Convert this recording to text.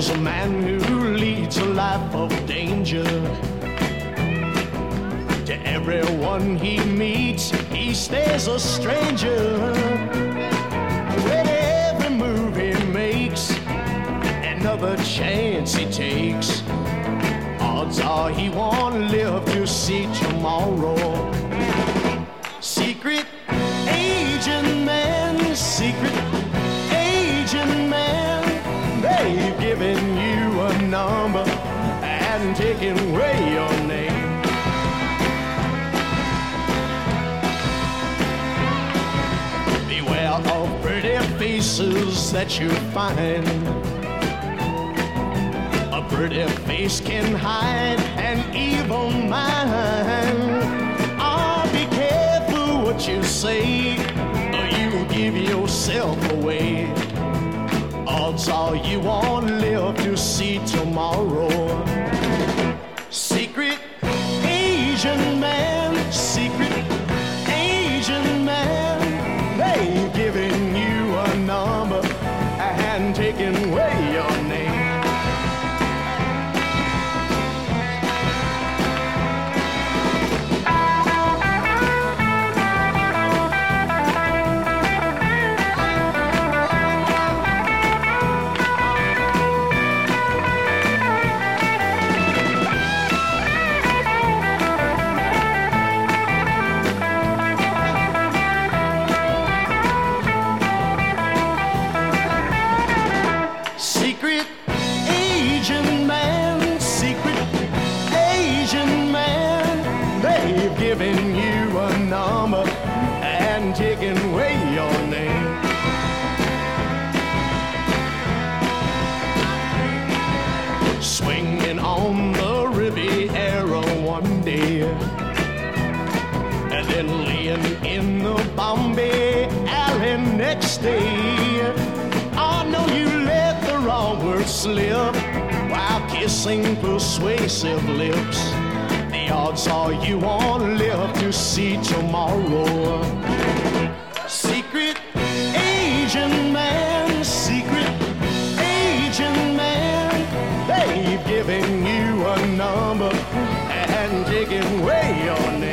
was a man who leads a life of danger. To everyone he meets, he stays a stranger. With every move he makes, another chance he takes, odds are he won't live to see tomorrow. Secret agent man, secret agent man, they've given you a number and taken away your name. Beware of pretty faces that you find. A pretty face can hide an evil mind. Oh, be careful what you say, or you give yourself away. Odds are you won't live to see tomorrow. Secret Asian man, secret Asian man, they've given you a number and taken away your name. Secret Asian man, secret Asian man, they've given you a number and taken away your name. Swinging on the Riviera one day, and then laying in the Bombay alley next day. Oh no, you let the wrong word slip while kissing persuasive lips. The odds are you won't live to see tomorrow. Secret Asian man, secret Asian man, they've given you a number and taken away your name.